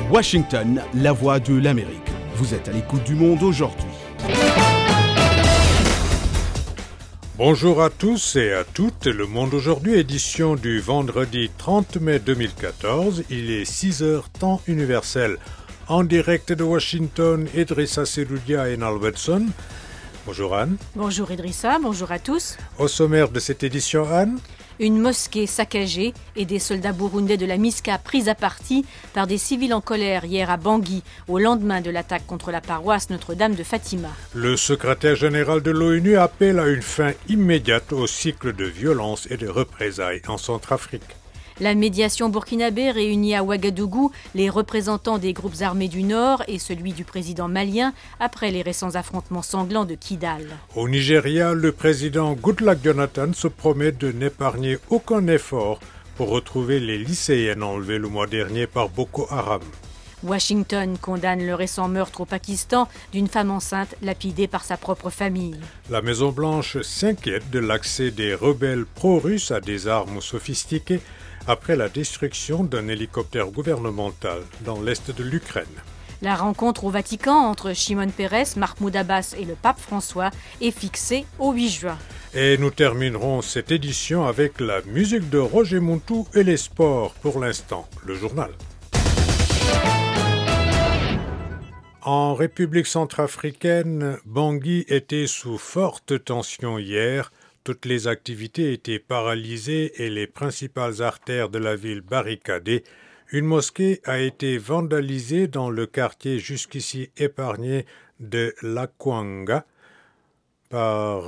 Washington, la voix de l'Amérique. Vous êtes à l'écoute du Monde aujourd'hui. Bonjour à tous et à toutes. Le Monde aujourd'hui, édition du vendredi 30 mai 2014. Il est 6h temps universel. En direct de Washington, Idrissa Seloudia et Nal Wedson. Bonjour Anne. Bonjour Idrissa, bonjour à tous. Au sommaire de cette édition, Anne. Une mosquée saccagée et des soldats burundais de la MISCA pris à partie par des civils en colère hier à Bangui, au lendemain de l'attaque contre la paroisse Notre-Dame de Fatima. Le secrétaire général de l'ONU appelle à une fin immédiate au cycle de violence et de représailles en Centrafrique. La médiation burkinabé réunit à Ouagadougou les représentants des groupes armés du Nord et celui du président malien après les récents affrontements sanglants de Kidal. Au Nigeria, le président Goodluck Jonathan se promet de n'épargner aucun effort pour retrouver les lycéennes enlevées le mois dernier par Boko Haram. Washington condamne le récent meurtre au Pakistan d'une femme enceinte lapidée par sa propre famille. La Maison-Blanche s'inquiète de l'accès des rebelles pro-russes à des armes sophistiquées après la destruction d'un hélicoptère gouvernemental dans l'est de l'Ukraine. La rencontre au Vatican entre Shimon Peres, Mahmoud Abbas et le pape François est fixée au 8 juin. Et nous terminerons cette édition avec la musique de Roger Montou et les sports. Pour l'instant, le journal. En République centrafricaine, Bangui était sous forte tension hier. Toutes les activités étaient paralysées et les principales artères de la ville barricadées. Une mosquée a été vandalisée dans le quartier jusqu'ici épargné de Lakwanga par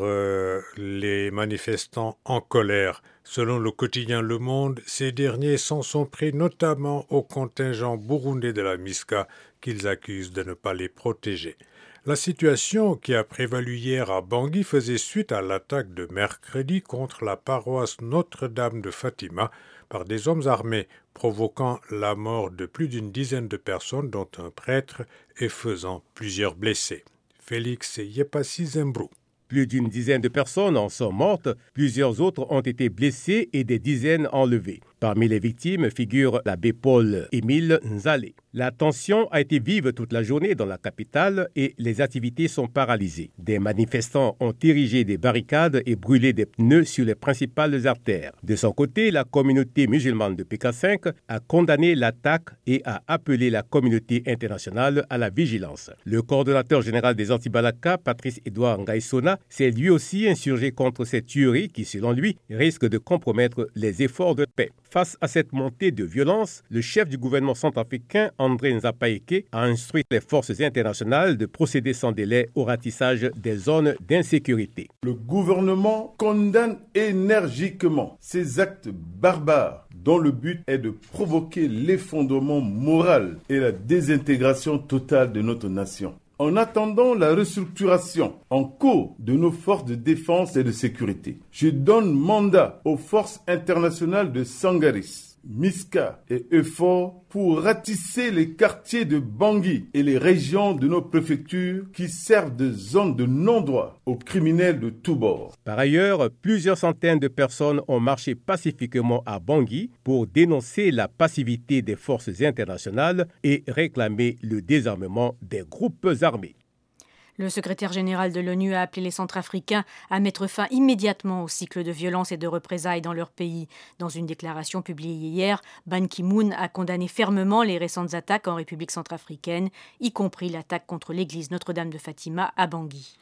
les manifestants en colère. Selon le quotidien Le Monde, ces derniers s'en sont pris notamment au contingent burundais de la MISCA qu'ils accusent de ne pas les protéger. La situation qui a prévalu hier à Bangui faisait suite à l'attaque de mercredi contre la paroisse Notre-Dame de Fatima par des hommes armés, provoquant la mort de plus d'une dizaine de personnes, dont un prêtre, et faisant plusieurs blessés. Félix Yepassi Zembrou. Plus d'une dizaine de personnes en sont mortes, plusieurs autres ont été blessées et des dizaines enlevées. Parmi les victimes figure l'abbé Paul-Émile Nzalé. La tension a été vive toute la journée dans la capitale et les activités sont paralysées. Des manifestants ont érigé des barricades et brûlé des pneus sur les principales artères. De son côté, la communauté musulmane de PK5 a condamné l'attaque et a appelé la communauté internationale à la vigilance. Le coordonnateur général des Anti-Balaka, Patrice Edouard Ngaïsona, s'est lui aussi insurgé contre cette tuerie qui, selon lui, risque de compromettre les efforts de paix. Face à cette montée de violence, le chef du gouvernement centrafricain, André Nzapaeke, a instruit les forces internationales de procéder sans délai au ratissage des zones d'insécurité. Le gouvernement condamne énergiquement ces actes barbares dont le but est de provoquer l'effondrement moral et la désintégration totale de notre nation. En attendant la restructuration en cours de nos forces de défense et de sécurité, je donne mandat aux forces internationales de Sangaris, MISCA et EUFOR pour ratisser les quartiers de Bangui et les régions de nos préfectures qui servent de zone de non-droit aux criminels de tous bords. Par ailleurs, plusieurs centaines de personnes ont marché pacifiquement à Bangui pour dénoncer la passivité des forces internationales et réclamer le désarmement des groupes armés. Le secrétaire général de l'ONU a appelé les Centrafricains à mettre fin immédiatement au cycle de violence et de représailles dans leur pays. Dans une déclaration publiée hier, Ban Ki-moon a condamné fermement les récentes attaques en République centrafricaine, y compris l'attaque contre l'église Notre-Dame de Fatima à Bangui.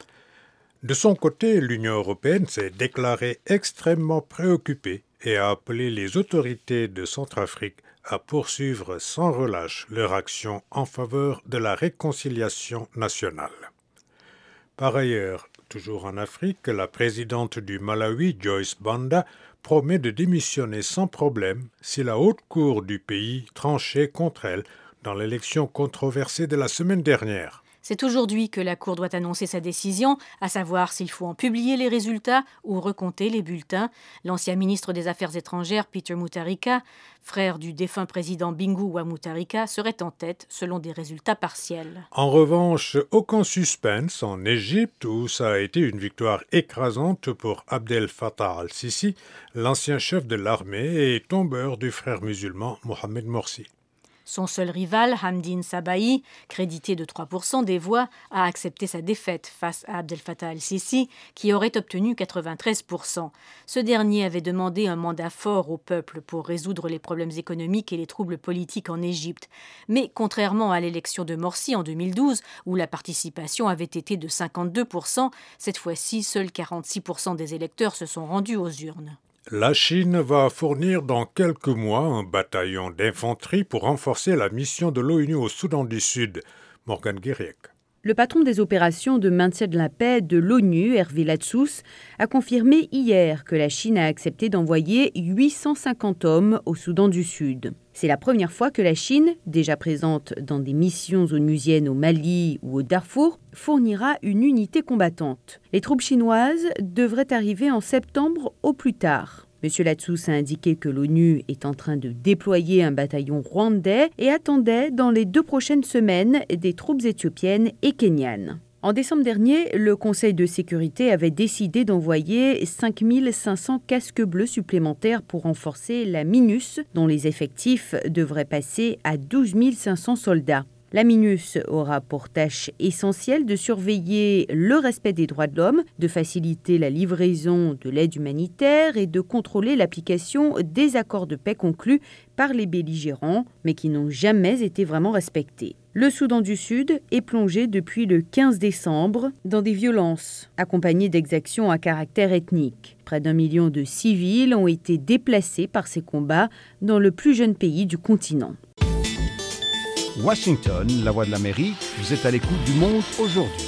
De son côté, l'Union européenne s'est déclarée extrêmement préoccupée et a appelé les autorités de Centrafrique à poursuivre sans relâche leur action en faveur de la réconciliation nationale. Par ailleurs, toujours en Afrique, la présidente du Malawi, Joyce Banda, promet de démissionner sans problème si la haute cour du pays tranchait contre elle dans l'élection controversée de la semaine dernière. C'est aujourd'hui que la Cour doit annoncer sa décision, à savoir s'il faut en publier les résultats ou recompter les bulletins. L'ancien ministre des Affaires étrangères, Peter Mutharika, frère du défunt président Bingu wa Mutharika, serait en tête selon des résultats partiels. En revanche, aucun suspense en Égypte où ça a été une victoire écrasante pour Abdel Fattah al-Sisi, l'ancien chef de l'armée et tombeur du frère musulman Mohamed Morsi. Son seul rival, Hamdine Sabahi, crédité de 3% des voix, a accepté sa défaite face à Abdel Fattah el-Sisi, qui aurait obtenu 93%. Ce dernier avait demandé un mandat fort au peuple pour résoudre les problèmes économiques et les troubles politiques en Égypte. Mais contrairement à l'élection de Morsi en 2012, où la participation avait été de 52%, cette fois-ci, seuls 46% des électeurs se sont rendus aux urnes. La Chine va fournir dans quelques mois un bataillon d'infanterie pour renforcer la mission de l'ONU au Soudan du Sud. Morgan Guiriec. Le patron des opérations de maintien de la paix de l'ONU, Hervé Latsous, a confirmé hier que la Chine a accepté d'envoyer 850 hommes au Soudan du Sud. C'est la première fois que la Chine, déjà présente dans des missions onusiennes au Mali ou au Darfour, fournira une unité combattante. Les troupes chinoises devraient arriver en septembre au plus tard. M. Latsous a indiqué que l'ONU est en train de déployer un bataillon rwandais et attendait dans les 2 prochaines semaines des troupes éthiopiennes et kenyanes. En décembre dernier, le Conseil de sécurité avait décidé d'envoyer 5500 casques bleus supplémentaires pour renforcer la MINUS, dont les effectifs devraient passer à 12 500 soldats. La MINUS aura pour tâche essentielle de surveiller le respect des droits de l'homme, de faciliter la livraison de l'aide humanitaire et de contrôler l'application des accords de paix conclus par les belligérants, mais qui n'ont jamais été vraiment respectés. Le Soudan du Sud est plongé depuis le 15 décembre dans des violences, accompagnées d'exactions à caractère ethnique. Près d'1 million de civils ont été déplacés par ces combats dans le plus jeune pays du continent. Washington, la voix de l'Amérique, vous êtes à l'écoute du Monde aujourd'hui.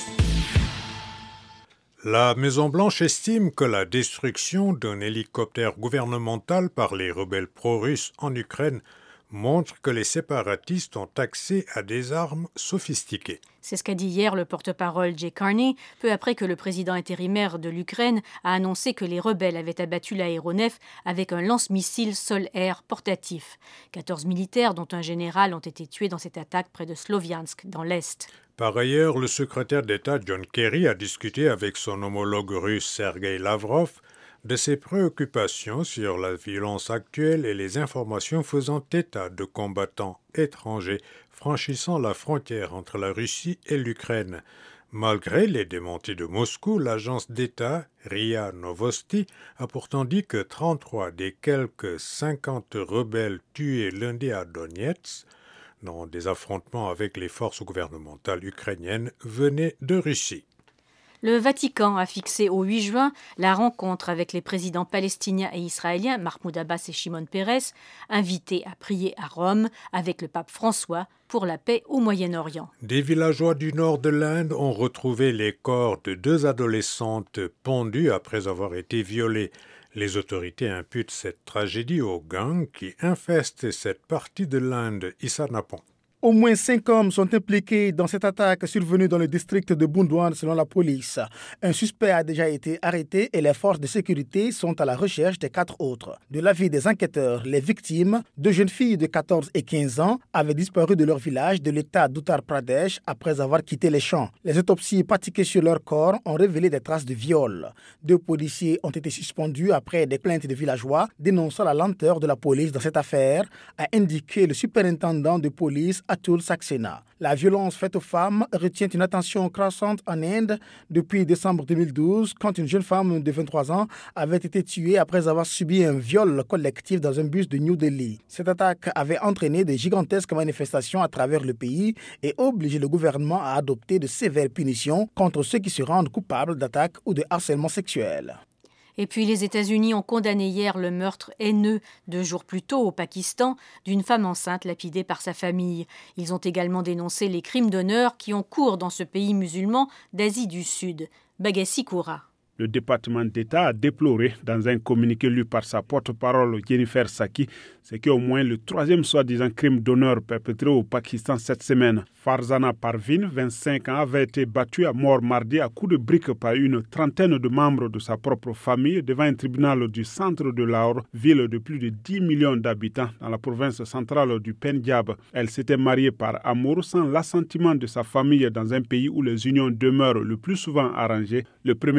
La Maison-Blanche estime que la destruction d'un hélicoptère gouvernemental par les rebelles pro-russes en Ukraine montre que les séparatistes ont accès à des armes sophistiquées. C'est ce qu'a dit hier le porte-parole Jay Carney, peu après que le président intérimaire de l'Ukraine a annoncé que les rebelles avaient abattu l'aéronef avec un lance-missile sol-air portatif. 14 militaires, dont un général, ont été tués dans cette attaque près de Sloviansk, dans l'Est. Par ailleurs, le secrétaire d'État John Kerry a discuté avec son homologue russe Sergei Lavrov de ses préoccupations sur la violence actuelle et les informations faisant état de combattants étrangers franchissant la frontière entre la Russie et l'Ukraine. Malgré les démentis de Moscou, l'agence d'État RIA Novosti a pourtant dit que 33 des quelques 50 rebelles tués lundi à Donetsk dans des affrontements avec les forces gouvernementales ukrainiennes venaient de Russie. Le Vatican a fixé au 8 juin la rencontre avec les présidents palestiniens et israéliens, Mahmoud Abbas et Shimon Peres, invités à prier à Rome avec le pape François pour la paix au Moyen-Orient. Des villageois du nord de l'Inde ont retrouvé les corps de 2 adolescentes pendues après avoir été violées. Les autorités imputent cette tragédie aux gangs qui infestent cette partie de l'Inde, Issa Napon. Au moins 5 hommes sont impliqués dans cette attaque survenue dans le district de Bundwan selon la police. Un suspect a déjà été arrêté et les forces de sécurité sont à la recherche des 4 autres. De l'avis des enquêteurs, les victimes, 2 jeunes filles de 14 et 15 ans, avaient disparu de leur village de l'État d'Uttar Pradesh après avoir quitté les champs. Les autopsies pratiquées sur leur corps ont révélé des traces de viol. 2 policiers ont été suspendus après des plaintes de villageois dénonçant la lenteur de la police dans cette affaire, a indiqué le superintendant de police Atul Saxena. La violence faite aux femmes retient une attention croissante en Inde depuis décembre 2012, quand une jeune femme de 23 ans avait été tuée après avoir subi un viol collectif dans un bus de New Delhi. Cette attaque avait entraîné de gigantesques manifestations à travers le pays et obligé le gouvernement à adopter de sévères punitions contre ceux qui se rendent coupables d'attaques ou de harcèlement sexuel. Et puis les États-Unis ont condamné hier le meurtre haineux 2 jours plus tôt au Pakistan d'une femme enceinte lapidée par sa famille. Ils ont également dénoncé les crimes d'honneur qui ont cours dans ce pays musulman d'Asie du Sud. Bagassi Koura. Le département d'État a déploré dans un communiqué lu par sa porte-parole Jennifer Psaki, c'est qu'au moins le 3e soi-disant crime d'honneur perpétré au Pakistan cette semaine. Farzana Parvin, 25 ans, avait été battue à mort mardi à coups de briques par une trentaine de membres de sa propre famille devant un tribunal du centre de Lahore, ville de plus de 10 millions d'habitants dans la province centrale du Pendjab. Elle s'était mariée par amour sans l'assentiment de sa famille dans un pays où les unions demeurent le plus souvent arrangées. Le premier ministre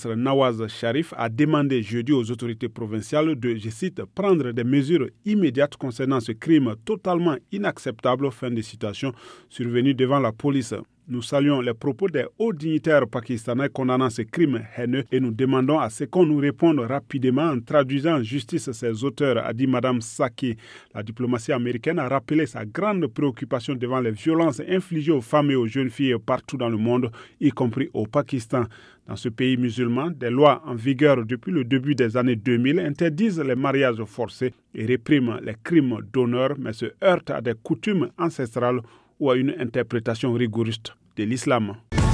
ministre Nawaz Sharif a demandé jeudi aux autorités provinciales de, je cite, prendre des mesures immédiates concernant ce crime totalement inacceptable, fin de citation, survenu devant la police. Nous saluons les propos des hauts dignitaires pakistanais condamnant ces crimes haineux et nous demandons à ce qu'on nous réponde rapidement en traduisant en justice ces auteurs, a dit Mme Saki. La diplomatie américaine a rappelé sa grande préoccupation devant les violences infligées aux femmes et aux jeunes filles partout dans le monde, y compris au Pakistan. Dans ce pays musulman, des lois en vigueur depuis le début des années 2000 interdisent les mariages forcés et répriment les crimes d'honneur, mais se heurtent à des coutumes ancestrales ou à une interprétation rigoriste de l'islam.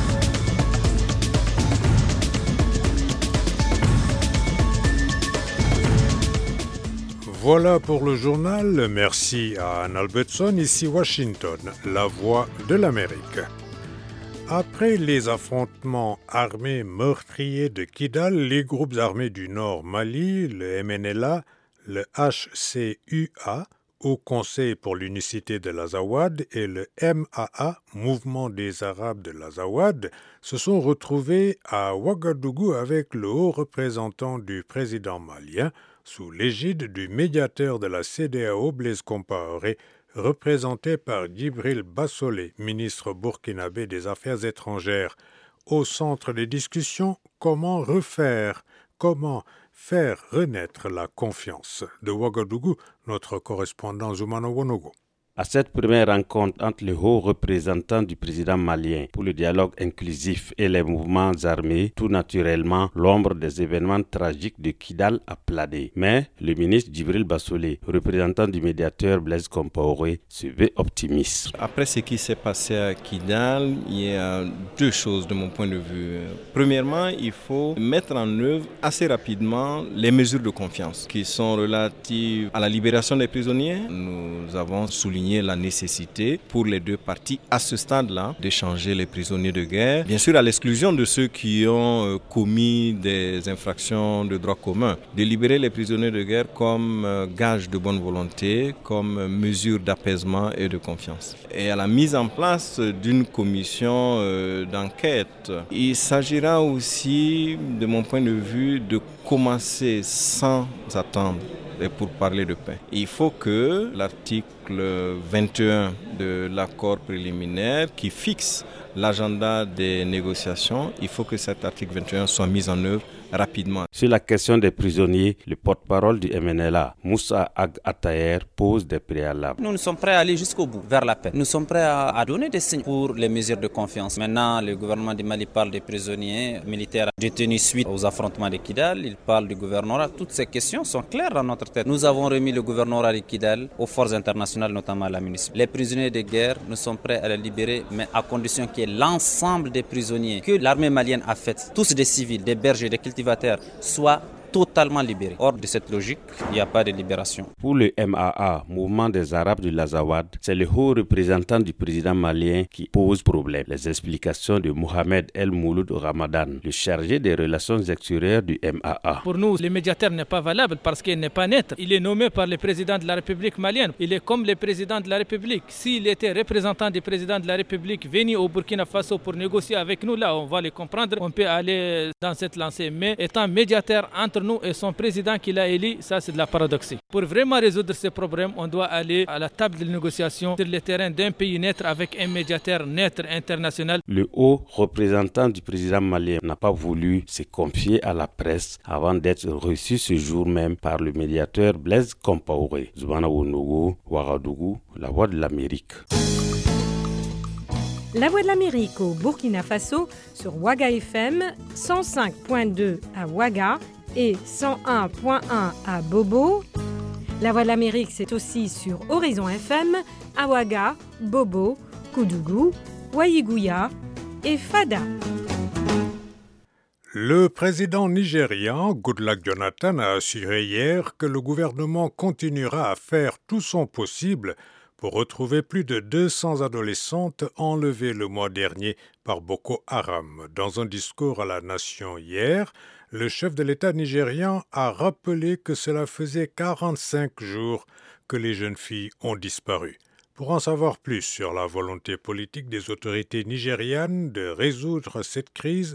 Voilà pour le journal. Merci à Anne Albertson, ici Washington, la voix de l'Amérique. Après les affrontements armés meurtriers de Kidal, les groupes armés du Nord Mali, le MNLA, le HCUA, Haut Conseil pour l'unicité de l'Azawad, et le MAA, Mouvement des Arabes de l'Azawad, se sont retrouvés à Ouagadougou avec le haut représentant du président malien, sous l'égide du médiateur de la CEDEAO, Blaise Compaoré, représenté par Djibril Bassolé, ministre burkinabé des Affaires étrangères. Au centre des discussions, comment faire renaître la confiance. De Ouagadougou, notre correspondant Zoumano Wonogo. À cette première rencontre entre le haut représentant du président malien pour le dialogue inclusif et les mouvements armés, tout naturellement, l'ombre des événements tragiques de Kidal a plané. Mais le ministre Djibril Bassolé, représentant du médiateur Blaise Compaoré, se veut optimiste. Après ce qui s'est passé à Kidal, il y a deux choses de mon point de vue. Premièrement, il faut mettre en œuvre assez rapidement les mesures de confiance qui sont relatives à la libération des prisonniers. Nous avons souligné la nécessité pour les deux parties à ce stade-là d'échanger les prisonniers de guerre, bien sûr à l'exclusion de ceux qui ont commis des infractions de droit commun, de libérer les prisonniers de guerre comme gage de bonne volonté, comme mesure d'apaisement et de confiance. Et à la mise en place d'une commission d'enquête, il s'agira aussi, de mon point de vue, de commencer sans attendre et pour parler de paix. Il faut que l'article 21 de l'accord préliminaire qui fixe l'agenda des négociations, il faut que cet article 21 soit mis en œuvre rapidement. Sur la question des prisonniers, le porte-parole du MNLA, Moussa Ag Ataher, pose des préalables. Nous sommes prêts à aller jusqu'au bout, vers la paix. Nous sommes prêts à donner des signes pour les mesures de confiance. Maintenant, le gouvernement du Mali parle des prisonniers militaires détenus suite aux affrontements de Kidal. Il parle du gouvernorat. Toutes ces questions sont claires dans notre tête. Nous avons remis le gouvernorat de Kidal aux forces internationales, notamment à la municipalité. Les prisonniers de guerre, nous sommes prêts à les libérer, mais à condition qu'il y ait l'ensemble des prisonniers que l'armée malienne a fait, tous des civils, des bergers, des cultivateurs, soient totalement libérés. Hors de cette logique, il n'y a pas de libération. Pour le MAA, Mouvement des Arabes de l'Azawad, c'est le haut représentant du président malien qui pose problème. Les explications de Mohamed El Mouloud Ramadan, le chargé des relations extérieures du MAA. Pour nous, le médiateur n'est pas valable parce qu'il n'est pas net. Il est nommé par le président de la République malienne. Il est comme le président de la République. S'il était représentant du président de la République venu au Burkina Faso pour négocier avec nous, là, on va le comprendre. On peut aller dans cette lancée. Mais étant médiateur entre nous et son président qui l'a élu, ça c'est de la paradoxie. Pour vraiment résoudre ces problèmes, on doit aller à la table de négociation sur le terrain d'un pays neutre avec un médiateur neutre international. Le haut représentant du président malien n'a pas voulu se confier à la presse avant d'être reçu ce jour même par le médiateur Blaise Compaoré. Zoumana Wonogo, Ouagadougou, la voix de l'Amérique. La Voix de l'Amérique au Burkina Faso sur Ouaga FM, 105.2 à Ouaga et 101.1 à Bobo. La Voix de l'Amérique, c'est aussi sur Horizon FM, à Ouaga, Bobo, Koudougou, Waïgouya et Fada. Le président nigérian Goodluck Jonathan a assuré hier que le gouvernement continuera à faire tout son possible pour retrouver plus de 200 adolescentes enlevées le mois dernier par Boko Haram. Dans un discours à la nation hier, le chef de l'État nigérian a rappelé que cela faisait 45 jours que les jeunes filles ont disparu. Pour en savoir plus sur la volonté politique des autorités nigérianes de résoudre cette crise,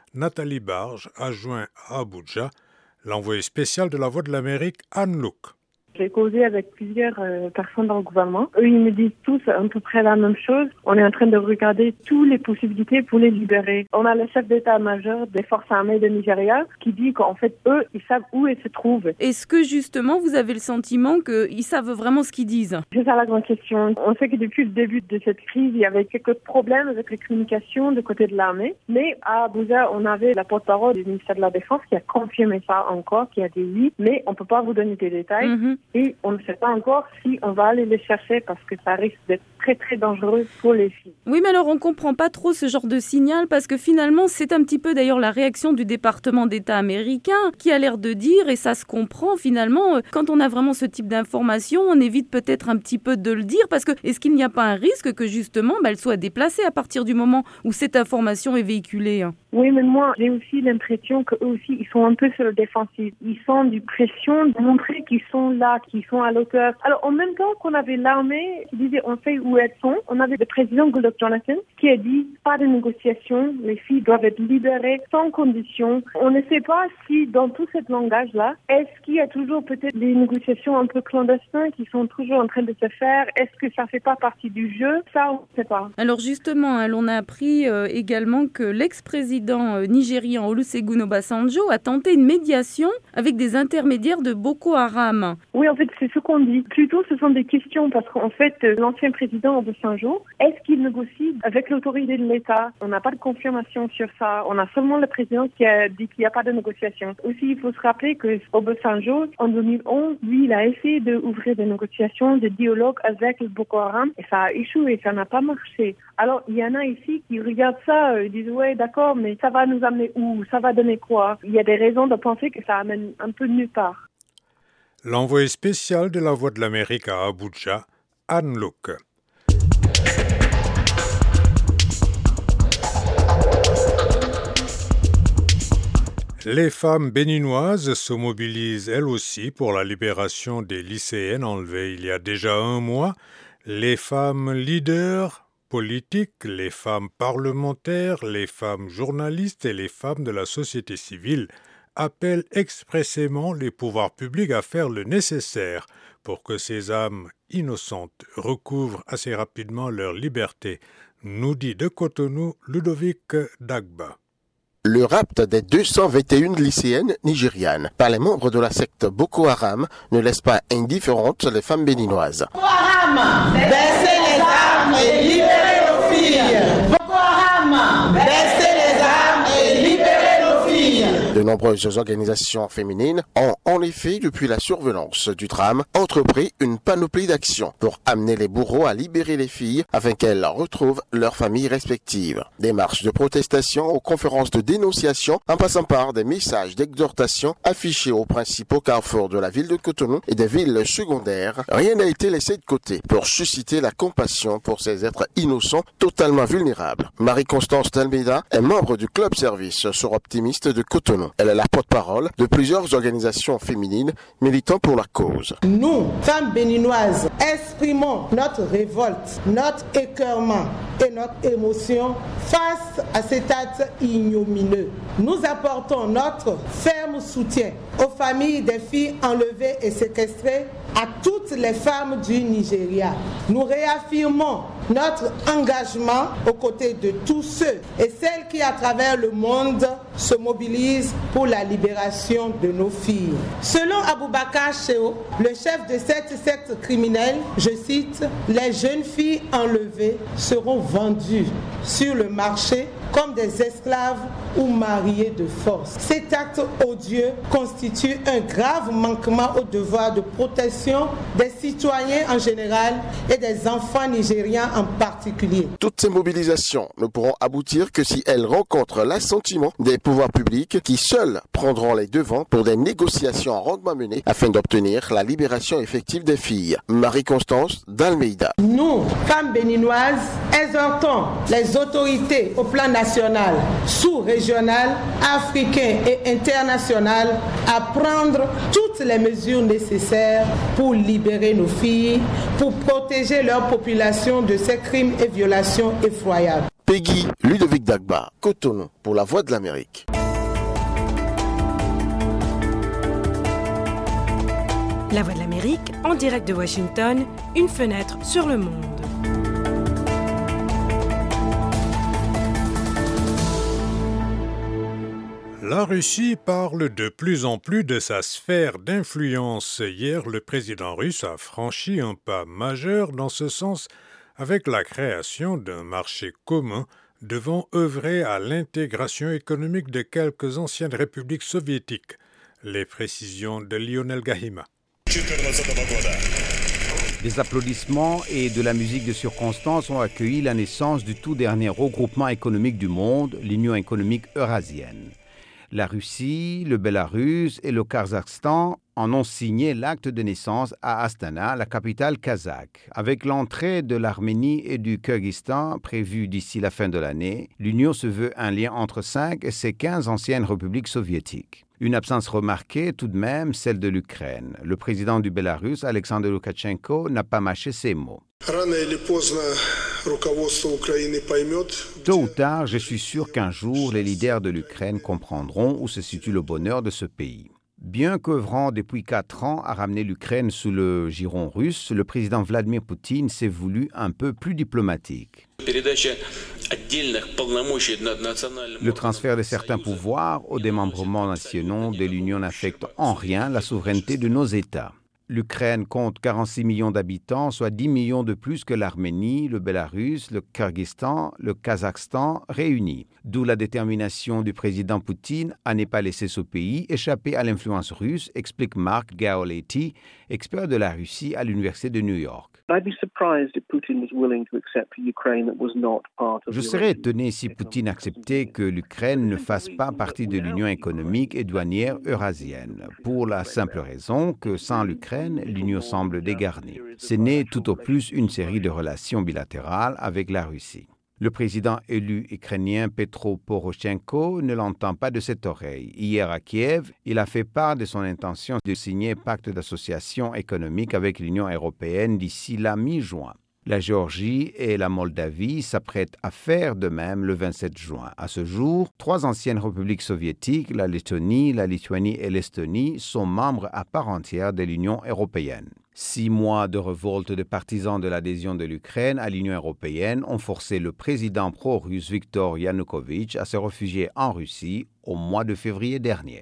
Nathalie Barge a joint à Abuja l'envoyé spécial de la Voix de l'Amérique, Anne Luc. J'ai causé avec plusieurs personnes dans le gouvernement. Eux, ils me disent tous à peu près la même chose. On est en train de regarder toutes les possibilités pour les libérer. On a le chef d'état-major des forces armées de Nigeria qui dit qu'en fait, eux, ils savent où ils se trouvent. Est-ce que justement, vous avez le sentiment qu'ils savent vraiment ce qu'ils disent? C'est ça la grande question. On sait que depuis le début de cette crise, il y avait quelques problèmes avec les communications du côté de l'armée. Mais à Abuja, on avait la porte-parole du ministère de la Défense qui a confirmé ça encore, qui a dit oui, mais on ne peut pas vous donner des détails. Et on ne sait pas encore si on va aller les chercher parce que ça risque d'être très très dangereux pour les filles. Oui, mais alors on ne comprend pas trop ce genre de signal parce que finalement c'est un petit peu d'ailleurs la réaction du département d'État américain qui a l'air de dire, et ça se comprend finalement, quand on a vraiment ce type d'information, on évite peut-être un petit peu de le dire parce que est-ce qu'il n'y a pas un risque que justement elle soit déplacée à partir du moment où cette information est véhiculée? Oui, mais moi j'ai aussi l'impression qu'eux aussi ils sont un peu sur le défensif. Ils sentent du pression de montrer qu'ils sont là, qu'ils sont à l'auteur. Alors en même temps qu'on avait l'armée qui disait on sait où elles sont, on avait le président Goodluck Jonathan qui a dit pas de négociation, les filles doivent être libérées sans condition. On ne sait pas si dans tout ce langage-là, est-ce qu'il y a toujours peut-être des négociations un peu clandestines qui sont toujours en train de se faire? Est-ce que ça fait pas partie du jeu? Ça, on ne sait pas. Alors justement, on a appris également que l'ex-président nigérian Olusegun Obasanjo a tenté une médiation avec des intermédiaires de Boko Haram. Oui, en fait, c'est ce qu'on dit. Plutôt, ce sont des questions parce qu'en fait, l'ancien président Obasanjo, est-ce qu'il négocie avec l'autorité de l'État? On n'a pas de confirmation sur ça. On a seulement le président qui a dit qu'il n'y a pas de négociation. Aussi, il faut se rappeler que Obasanjo, en 2011, lui, il a essayé d'ouvrir des négociations, de dialogue avec le Boko Haram et ça a échoué, ça n'a pas marché. Alors, il y en a ici qui regardent ça, ils disent, ouais, d'accord, mais ça va nous amener où? Ça va donner quoi? Il y a des raisons de penser que ça amène un peu nulle part. L'envoyé spécial de la Voix de l'Amérique à Abuja, Anne Luc. Les femmes béninoises se mobilisent elles aussi pour la libération des lycéennes enlevées il y a déjà un mois. Les femmes leaders politiques, les femmes parlementaires, les femmes journalistes et les femmes de la société civile appellent expressément les pouvoirs publics à faire le nécessaire pour que ces âmes innocentes recouvrent assez rapidement leur liberté, nous dit de Cotonou Ludovic Dagba. Le rapt des 221 lycéennes nigérianes par les membres de la secte Boko Haram ne laisse pas indifférentes les femmes béninoises. Boko Haram, baissez les armes et libérez nos filles. Boko Haram, baissez les armes et libérez nos filles. De nombreuses organisations féminines ont en effet, depuis la survenance du drame, entrepris une panoplie d'actions pour amener les bourreaux à libérer les filles afin qu'elles retrouvent leurs familles respectives. Des marches de protestation aux conférences de dénonciation en passant par des messages d'exhortation affichés aux principaux carrefours de la ville de Cotonou et des villes secondaires, rien n'a été laissé de côté pour susciter la compassion pour ces êtres innocents totalement vulnérables. Marie-Constance d'Almeida est membre du club service sur optimiste de Cotonou. Elle est la porte-parole de plusieurs organisations féminines militant pour la cause. Nous, femmes béninoises, exprimons notre révolte, notre écœurement et notre émotion face à cet acte ignomineux. Nous apportons notre ferme soutien aux familles des filles enlevées et séquestrées, à toutes les femmes du Nigeria. Nous réaffirmons notre engagement aux côtés de tous ceux et celles qui, à travers le monde, se mobilisent pour la libération de nos filles. Selon Aboubakar Cheo, le chef de cette secte criminelle, je cite, « Les jeunes filles enlevées seront vendues sur le marché comme des esclaves ou mariées de force. Cet acte odieux constitue un grave manquement au devoir de protection des citoyens en général et des enfants nigériens en particulier. » Toutes ces mobilisations ne pourront aboutir que si elles rencontrent l'assentiment des pouvoirs publics qui seuls prendront les devants pour des négociations rondement menées afin d'obtenir la libération effective des filles. Marie-Constance d'Almeida. Nous, femmes béninoises, exhortons les autorités au plan national, sous-régional, africain et international à prendre toutes les mesures nécessaires pour libérer nos filles, pour protéger leur population de ces crimes et violations effroyables. Peggy Ludovic Dagba, Cotonou, pour la Voix de l'Amérique. La Voix de l'Amérique, en direct de Washington, une fenêtre sur le monde. La Russie parle de plus en plus de sa sphère d'influence. Hier, le président russe a franchi un pas majeur dans ce sens avec la création d'un marché commun devant œuvrer à l'intégration économique de quelques anciennes républiques soviétiques. Les précisions de Lionel Gahima. Des applaudissements et de la musique de circonstance ont accueilli la naissance du tout dernier regroupement économique du monde, l'Union économique eurasienne. La Russie, le Bélarus et le Kazakhstan en ont signé l'acte de naissance à Astana, la capitale kazakh. Avec l'entrée de l'Arménie et du Kyrgyzstan prévue d'ici la fin de l'année, l'Union se veut un lien entre 5 et ses 15 anciennes républiques soviétiques. Une absence remarquée tout de même, celle de l'Ukraine. Le président du Bélarus, Alexander Loukachenko, n'a pas mâché ses mots. Tôt ou tard, je suis sûr qu'un jour, les leaders de l'Ukraine comprendront où se situe le bonheur de ce pays. Bien qu'œuvrant depuis 4 ans à ramener l'Ukraine sous le giron russe, le président Vladimir Poutine s'est voulu un peu plus diplomatique. Le transfert de certains pouvoirs aux démembrements nationaux de l'Union n'affecte en rien la souveraineté de nos États. L'Ukraine compte 46 millions d'habitants, soit 10 millions de plus que l'Arménie, le Bélarus, le Kyrgyzstan, le Kazakhstan réunis. D'où la détermination du président Poutine à ne pas laisser ce pays échapper à l'influence russe, explique Mark Gaoletti, expert de la Russie à l'Université de New York. Je serais étonné si Poutine acceptait que l'Ukraine ne fasse pas partie de l'Union économique et douanière eurasienne, pour la simple raison que sans l'Ukraine, l'Union semble dégarnie. Ce n'est tout au plus une série de relations bilatérales avec la Russie. Le président élu ukrainien Petro Poroshenko ne l'entend pas de cette oreille. Hier à Kiev, il a fait part de son intention de signer un pacte d'association économique avec l'Union européenne d'ici la mi-juin. La Géorgie et la Moldavie s'apprêtent à faire de même le 27 juin. À ce jour, 3 anciennes républiques soviétiques, la Lettonie, la Lituanie et l'Estonie, sont membres à part entière de l'Union européenne. 6 mois de révolte de partisans de l'adhésion de l'Ukraine à l'Union européenne ont forcé le président pro-russe Viktor Yanukovych à se réfugier en Russie au mois de février dernier.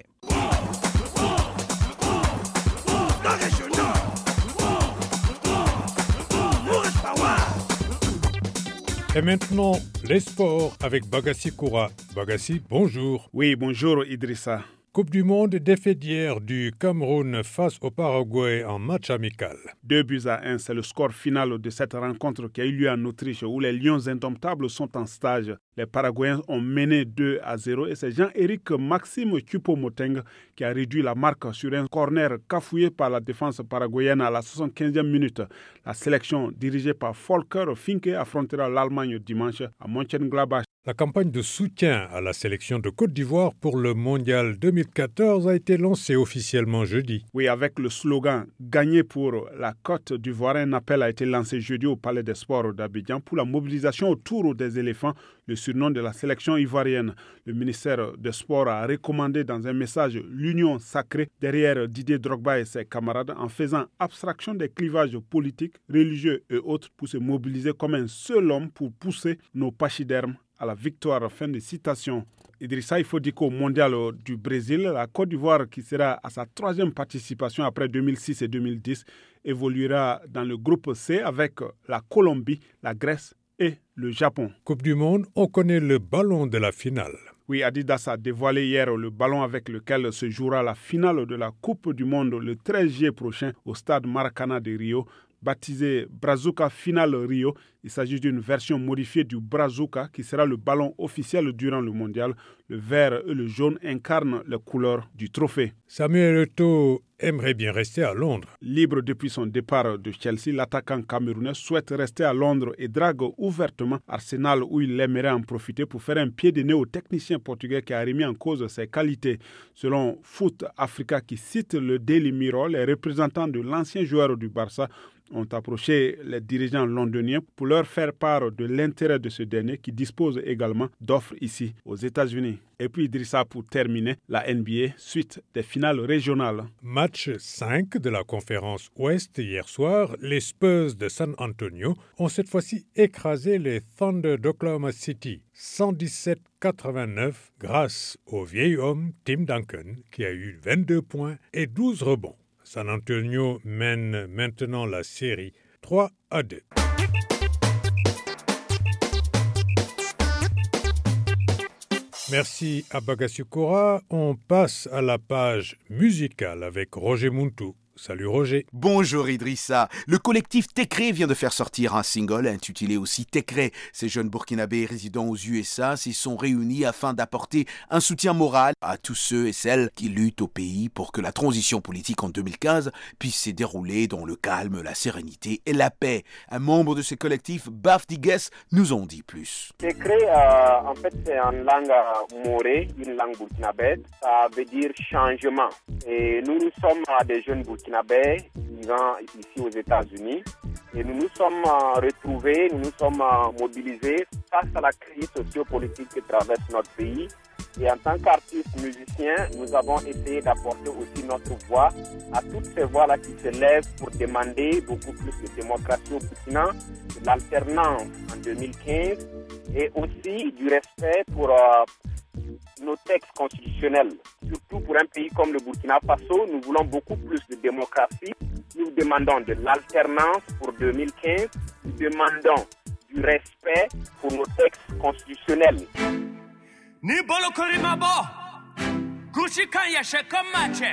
Et maintenant, les sports avec Bagassi Koura. Bagassi, bonjour. Oui, bonjour Idrissa. Coupe du monde, défaite hier du Cameroun face au Paraguay en match amical. 2-1, c'est le score final de cette rencontre qui a eu lieu en Autriche où les Lions indomptables sont en stage. Les Paraguayens ont mené 2-0 et c'est Jean-Éric Maxime Choupo-Moting qui a réduit la marque sur un corner cafouillé par la défense paraguayenne à la 75e minute. La sélection dirigée par Volker Finke affrontera l'Allemagne dimanche à Mönchengladbach. La campagne de soutien à la sélection de Côte d'Ivoire pour le Mondial 2014 a été lancée officiellement jeudi. Oui, avec le slogan « Gagner pour la Côte d'Ivoire », un appel a été lancé jeudi au Palais des Sports d'Abidjan pour la mobilisation autour des éléphants, le surnom de la sélection ivoirienne. Le ministère des Sports a recommandé dans un message l'union sacrée derrière Didier Drogba et ses camarades en faisant abstraction des clivages politiques, religieux et autres pour se mobiliser comme un seul homme pour pousser nos pachydermes à la victoire. Fin de citation. Idrissa, il faut dire qu'au mondial du Brésil, la Côte d'Ivoire, qui sera à sa 3e participation après 2006 et 2010, évoluera dans le groupe C avec la Colombie, la Grèce et le Japon. Coupe du monde, on connaît le ballon de la finale. Oui, Adidas a dévoilé hier le ballon avec lequel se jouera la finale de la Coupe du monde le 13 juillet prochain au stade Maracanã de Rio. Baptisé Brazuca Final Rio, il s'agit d'une version modifiée du Brazuca qui sera le ballon officiel durant le mondial. Le vert et le jaune incarnent les couleurs du trophée. Samuel Eto'o aimerait bien rester à Londres. Libre depuis son départ de Chelsea, l'attaquant camerounais souhaite rester à Londres et drague ouvertement Arsenal où il aimerait en profiter pour faire un pied de nez au technicien portugais qui a remis en cause ses qualités. Selon Foot Africa qui cite le Daily Mirror, les représentants de l'ancien joueur du Barça ont approché les dirigeants londoniens pour leur faire part de l'intérêt de ce dernier qui dispose également d'offres ici aux États-Unis. Et puis Idrissa, pour terminer, la NBA, suite des finales régionales. Match 5 de la conférence Ouest hier soir, les Spurs de San Antonio ont cette fois-ci écrasé les Thunder d'Oklahoma City 117-89 grâce au vieil homme Tim Duncan qui a eu 22 points et 12 rebonds. San Antonio mène maintenant la série 3-2. Merci à Bagasukura. On passe à la page musicale avec Roger Muntu. Salut Roger. Bonjour Idrissa. Le collectif Tekre vient de faire sortir un single intitulé aussi Tekre. Ces jeunes Burkinabés résidant aux USA s'y sont réunis afin d'apporter un soutien moral à tous ceux et celles qui luttent au pays pour que la transition politique en 2015 puisse se dérouler dans le calme, la sérénité et la paix. Un membre de ce collectif, Baf Digues, nous en dit plus. Tekre, en fait, c'est en langue morée, une langue burkinabèse. Ça veut dire changement. Et nous sommes des jeunes burkinabés vivant ici aux États-Unis et nous nous sommes retrouvés, nous nous sommes mobilisés face à la crise sociopolitique qui traverse notre pays. Et en tant qu'artistes musiciens, nous avons essayé d'apporter aussi notre voix à toutes ces voix-là qui se lèvent pour demander beaucoup plus de démocratie au Burkina, de l'alternance en 2015 et aussi du respect pour nos textes constitutionnels. Surtout pour un pays comme le Burkina Faso, nous voulons beaucoup plus de démocratie. Nous demandons de l'alternance pour 2015. Nous demandons du respect pour nos textes constitutionnels. Ni bolo korima bo kushi kan yashe kan mache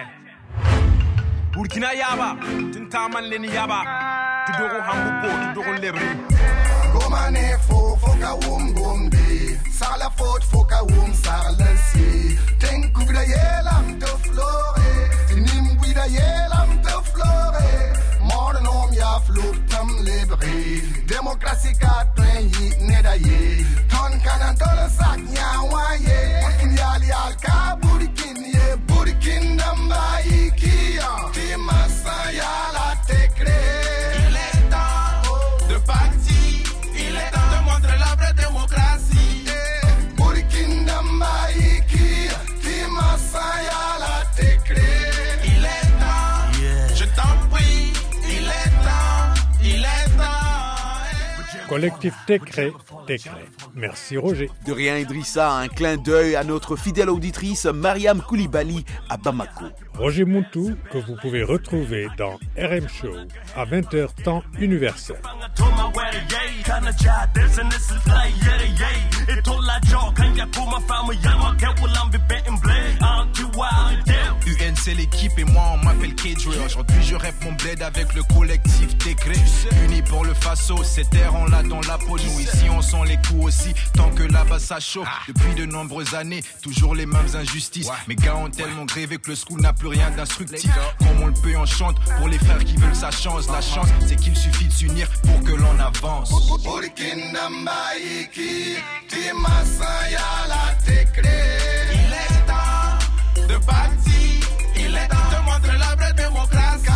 Burkina yaba tintaman leni yaba tudogo hambuko tudogo lebri Komane foka wumbumbi sala foka sarlensi tenkubida yelam te flore nimbuida yelam te flore mornom ya fluktam lebri démocratie ka yi nedaye ton kanantol sak nyawaye burkinyali alka burkin damba ikia timasa ya la Tekre. Il est temps de partir, il est temps de montrer la vraie démocratie. Burkin damba ikia timasa ya la Tekre. Il est temps, je t'en prie, il est temps. Collectif Tekre. Merci Roger. De rien Idrissa, un clin d'œil à notre fidèle auditrice Mariam Koulibaly à Bamako. Roger Muntu que vous pouvez retrouver dans RM Show à 20h temps universel. UNC l'équipe et moi on m'appelle Kedre. Aujourd'hui je rêve mon bled avec le collectif Tekre. Unis pour le Faso, cette terre on l'a dans la peau. Nous ici on sent les coups aussi, tant que là-bas ça chauffe. Depuis de nombreuses années, toujours les mêmes injustices. Mes gars ont tellement grévé que le school n'a plus rien d'instructif. Comme on le peut on chante pour les frères qui veulent sa chance. La chance c'est qu'il suffit de s'unir pour que l'on avance. Il est temps de partir, il est temps de montrer la vraie démocratie.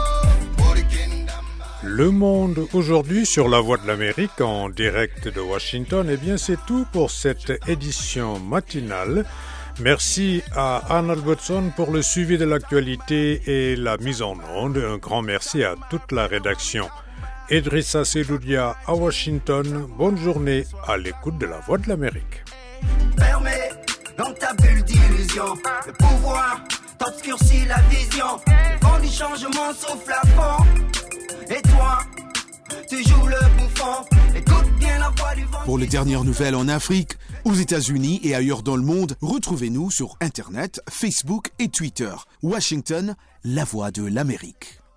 Le Monde aujourd'hui sur la Voix de l'Amérique en direct de Washington. Eh bien c'est tout pour cette édition matinale. Merci à Anne Albertson pour le suivi de l'actualité et la mise en onde. Un grand merci à toute la rédaction. Idrissa Seloudia à Washington. Bonne journée à l'écoute de la Voix de l'Amérique. Permets dans ta bulle d'illusion, le pouvoir t'obscurcit la vision. Le vent du changement souffle à fond. Et toi, tu joues le bouffon. Écoute bien la voix du vent. Pour les dernières nouvelles en Afrique, aux États-Unis et ailleurs dans le monde, retrouvez-nous sur Internet, Facebook et Twitter. Washington, la Voix de l'Amérique.